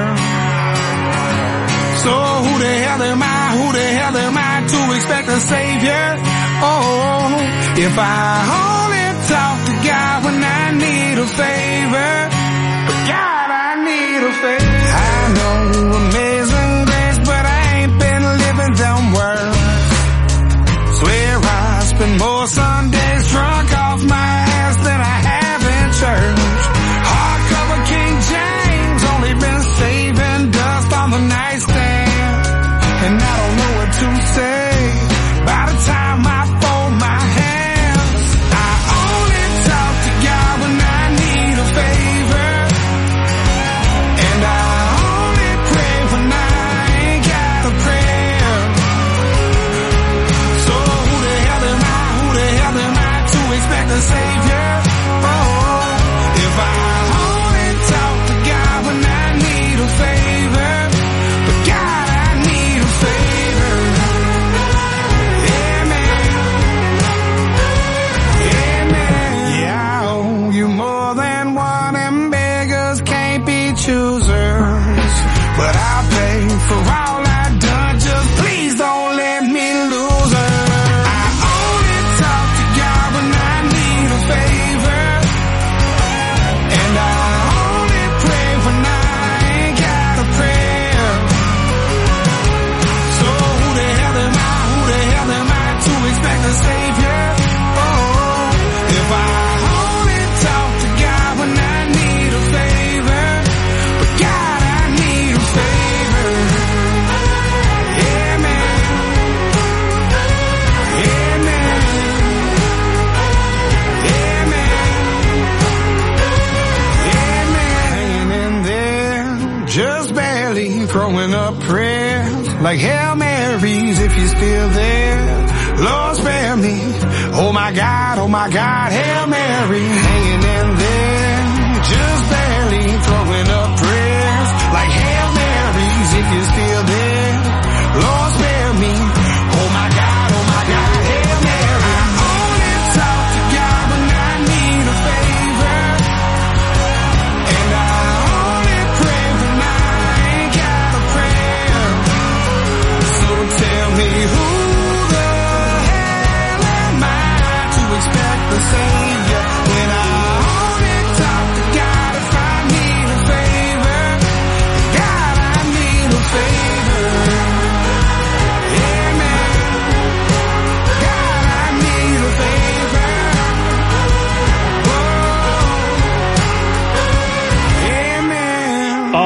So who the hell am I, who the hell am I to expect a savior? Oh, if I only talk to God when I need a favor, but God, I need a favor. I know amazing grace, but I ain't been living them words. Swear I spend more Sundays drunk off my ass than I have in church. Hardcover King James, only been saving dust on the nightstand, and I don't know what to say by the time I fold my hands. I only talk to God when I need a favor, and I only pray when I ain't got a prayer. So who the hell am I, who the hell am I to expect a savior? Oh, if I only talk to God when I need a favor, but God, I need a favor. Yeah, man. Yeah, man. Yeah, I owe you more than one, and beggars can't be choosers, but I'll pay for all I've done. Just please don't let me lose her. I only talk to God when I need a favor, and I only pray when I ain't got a prayer. So who the hell am I, who the hell am I to expect a savior? Oh, if I only talk to God when I need a favor, but God, I need a favor. Yeah, man. Yeah, man. Yeah, man. Yeah, man. Hanging in there, just barely throwing up prayers like Hail Marys if you're still there. Lord, spare me. Oh my God, oh my God, Hail Mary. Hanging in there, just barely throwing up prayers like Hail Marys if you're still there. Lord, spare me. Oh my God, oh my God, Hail Mary. I only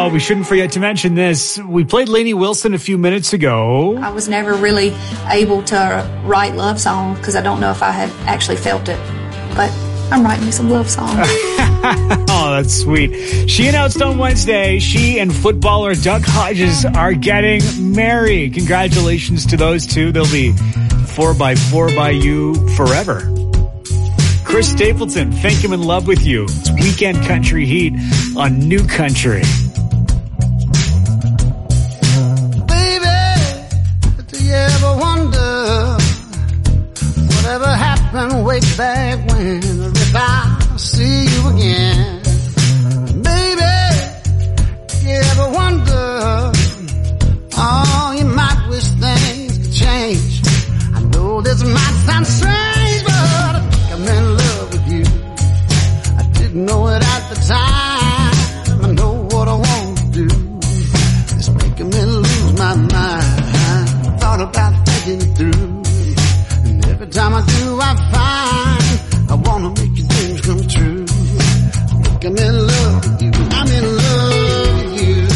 Oh, we shouldn't forget to mention this. We played Lainey Wilson a few minutes ago. I was never really able to write love songs because I don't know if I had actually felt it. But I'm writing me some love songs. Oh, that's sweet. She announced on Wednesday she and footballer Doug Hodges are getting married. Congratulations to those two. They'll be four by four by you forever. Chris Stapleton, Think I'm in Love with You. It's Weekend Country Heat on New Country. Baby, do you ever wonder whatever happened way back when? Or if I see you again? Baby, do you ever wonder? Oh, you might wish things could change. I know this might sound strange, but I think I'm in love with you. I didn't know it at the time. I know what I want to do. It's making me lose my mind. I thought about thinking it through. And every time I do, I find I want to make your dreams come true. I think I'm in love with you. I'm in love with you.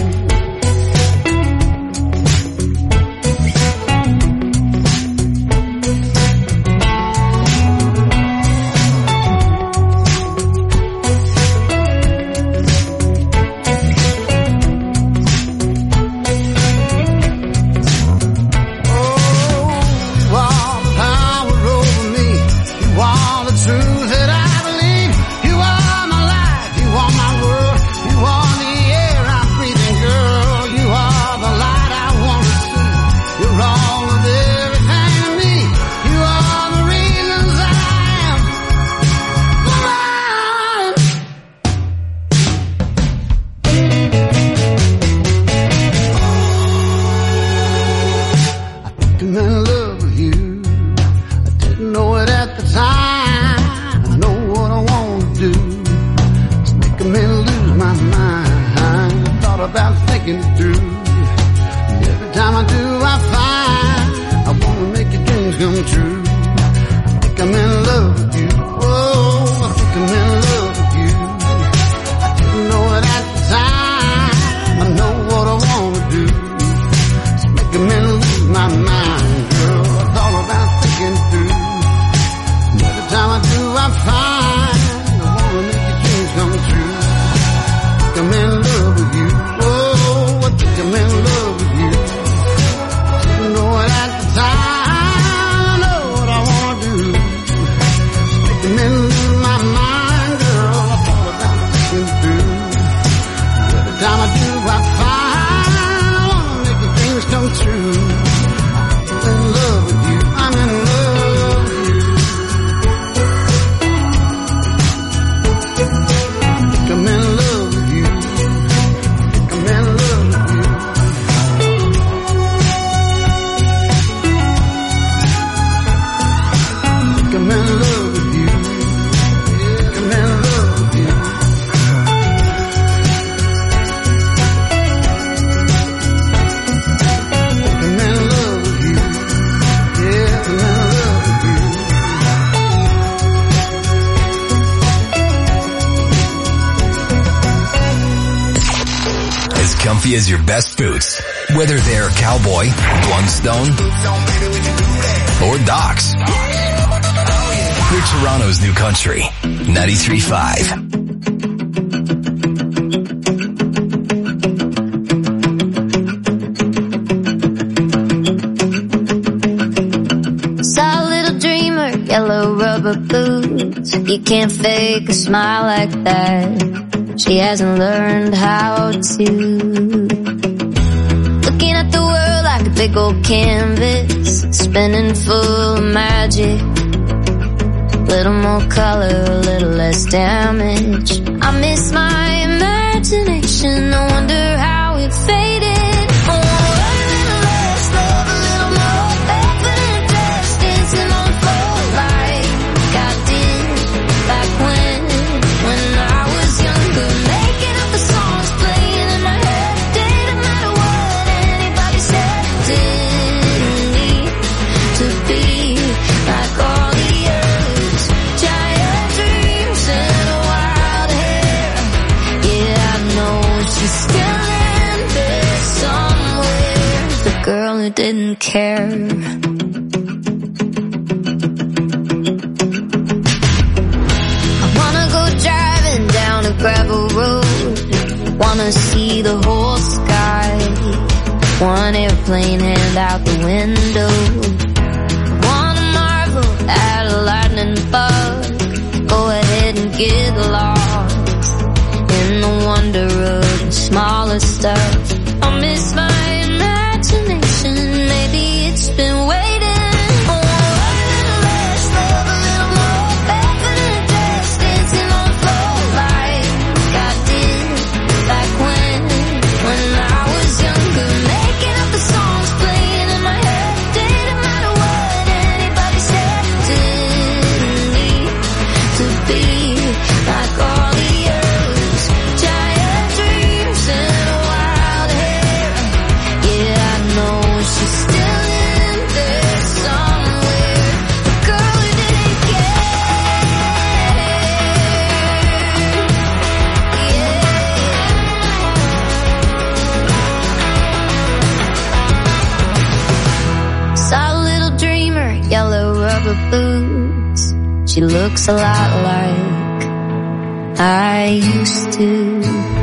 Is your best boots, whether they're Cowboy, Blundstone, or Docs. We're Toronto's New Country, ninety-three point five. Saw a little dreamer, yellow rubber boots. You can't fake a smile like that. She hasn't learned how to. Looking at the world like a big old canvas, spinning full of magic. Little more color, a little less damage. I miss my imagination, I wonder how it faded. Oh, a little less love, a little more confident dress, dancing on the floor like I did back when, when I was younger. Making up the songs, playing in my head, didn't matter what anybody said. Didn't need to be like all the others. Giant dreams and a wild hair. Yeah, I know she's still didn't care. I wanna go driving down a gravel road, wanna see the whole sky, one airplane hand out the window, wanna marvel at a lightning bug, go ahead and get lost in the wonder of the smaller stuff. I miss my imagination, maybe it's been waiting. Oh, a little less love, a little more back in the dress, dancing on the floor like I did back when, when I was younger, making up the songs, playing in my head, didn't matter what anybody said, didn't need to be like all the others, giant dreams and a wild hair. Yeah, I know she's still in there somewhere, the girl who didn't care. Saw a little dreamer, yellow rubber boots. She looks a lot like I used to.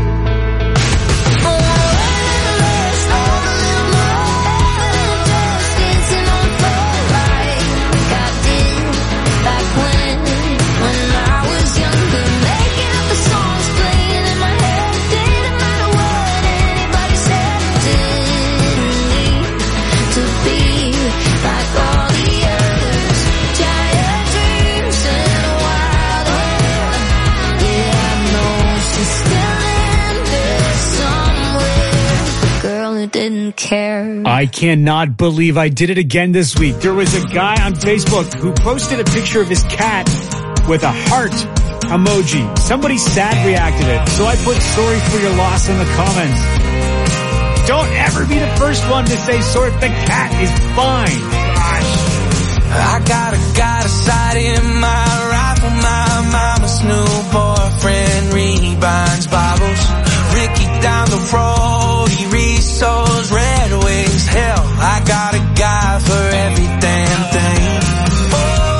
Didn't care. I cannot believe I did it again this week. There was a guy on Facebook who posted a picture of his cat with a heart emoji. Somebody sad reacted it, so I put sorry for your loss in the comments. Don't ever be the first one to say sorry. The cat is fine. Gosh. I got a got a sight in my rifle, my mama's new boyfriend rebinds Bibles. Ricky down the road, he reads those Red Wings. Hell, I got a guy for every damn thing. Oh,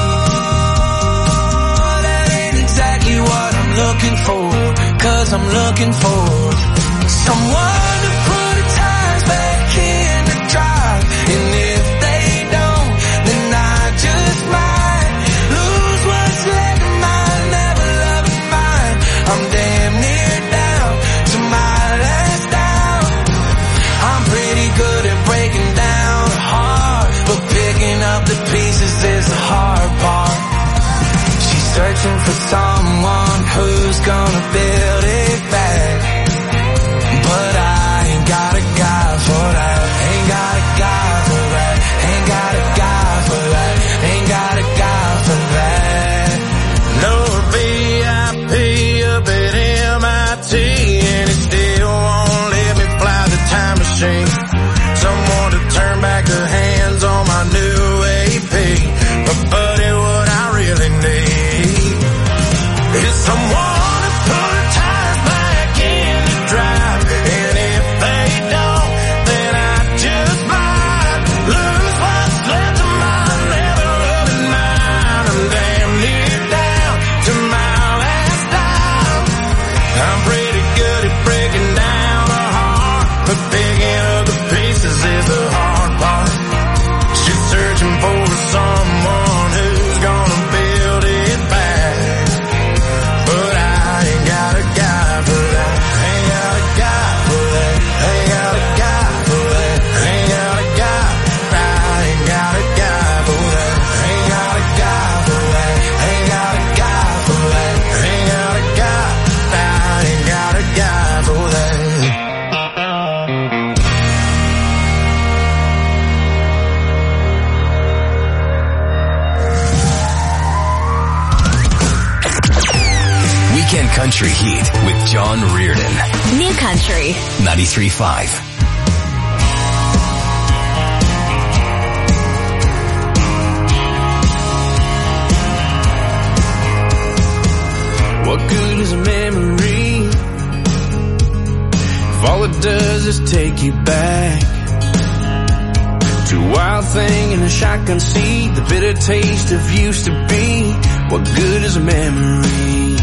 that ain't exactly what I'm looking for, 'cause I'm looking for someone to put the tires back in the drive. And if they don't, then I just might lose what's left of mine, never loving mine. I'm damn near down to my last down. I'm pretty good at breaking down a heart, but picking up the pieces is the hard part. She's searching for someone who's gonna build it back, but I ain't got a guy for that. Ain't got a guy for that. Ain't got a guy for that. Ain't got a guy for that. No V I P up at M I T, and it still won't let me fly the time machine. Someone to turn back the hands on my new A P. But buddy, what I really need is someone to put the tires back in the drive. And if they don't, then I just might lose what's left of my never loving mine. I'm damn near down to my last dime. I'm pretty good at breaking down a heart, but picking up the pieces is the hard part. She's searching for someone who's gonna build it back, but I ain't got a guy for that. Ain't got a guy for that. Ain't got a guy for that. Ain't got a guy. I ain't got a guy for that. Ain't got a guy for that. Ain't got a guy for that. Ain't got a guy. I ain't got a guy for that. Weekend Country Heat with John Reardon. New Country ninety-three point five. What good is a memory if all it does is take you back? to a wild thing in a shotgun seat. The bitter taste of used to be. What good is a memory?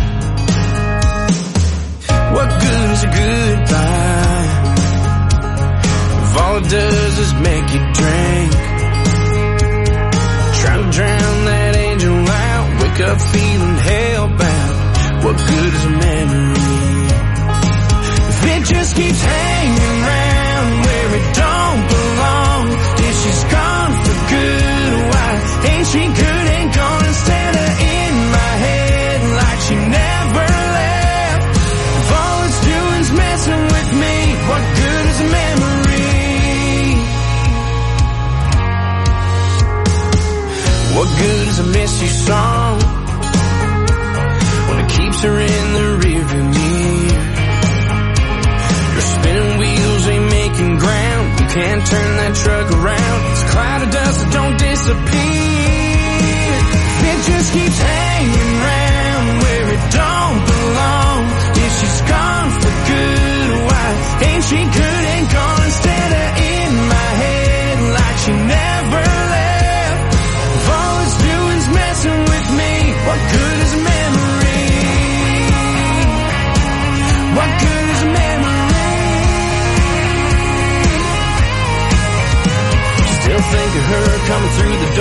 What good is a goodbye if all it does is make you drink? Trying to drown that angel out, wake up feeling hellbound. What good is a memory if it just keeps hanging around where it don't belong? If she's gone for good, why ain't she good and gone instead of in my head like she never left? If all it's doing's messing with me, what good is a memory? What good is a miss you song when it keeps her in the rearview mirror? Your spinning wheels ain't making ground. You can't turn that truck around. It's a cloud of dust that don't disappear.